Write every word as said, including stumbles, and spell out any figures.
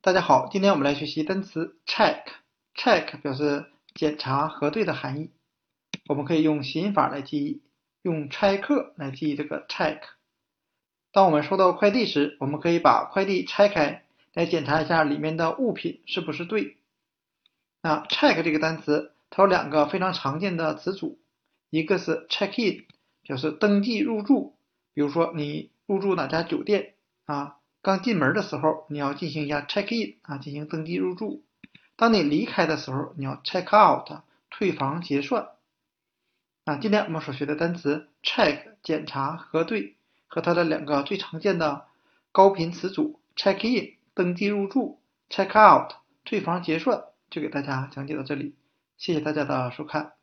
大家好，今天我们来学习单词 check。check 表示检查、核对的含义。我们可以用谐音法来记忆，用拆克来记忆这个 check。当我们收到快递时，我们可以把快递拆开，来检查一下里面的物品是不是对。那 check 这个单词，它有两个非常常见的词组，一个是 check in， 表示登记入住，比如说你入住哪家酒店啊。刚进门的时候，你要进行一下 check in 啊，进行登记入住。当你离开的时候，你要 check out 退房结算。啊，今天我们所学的单词 check 检查、核对和它的两个最常见的高频词组 check in 登记入住 check out 退房结算，就给大家讲解到这里，谢谢大家的收看。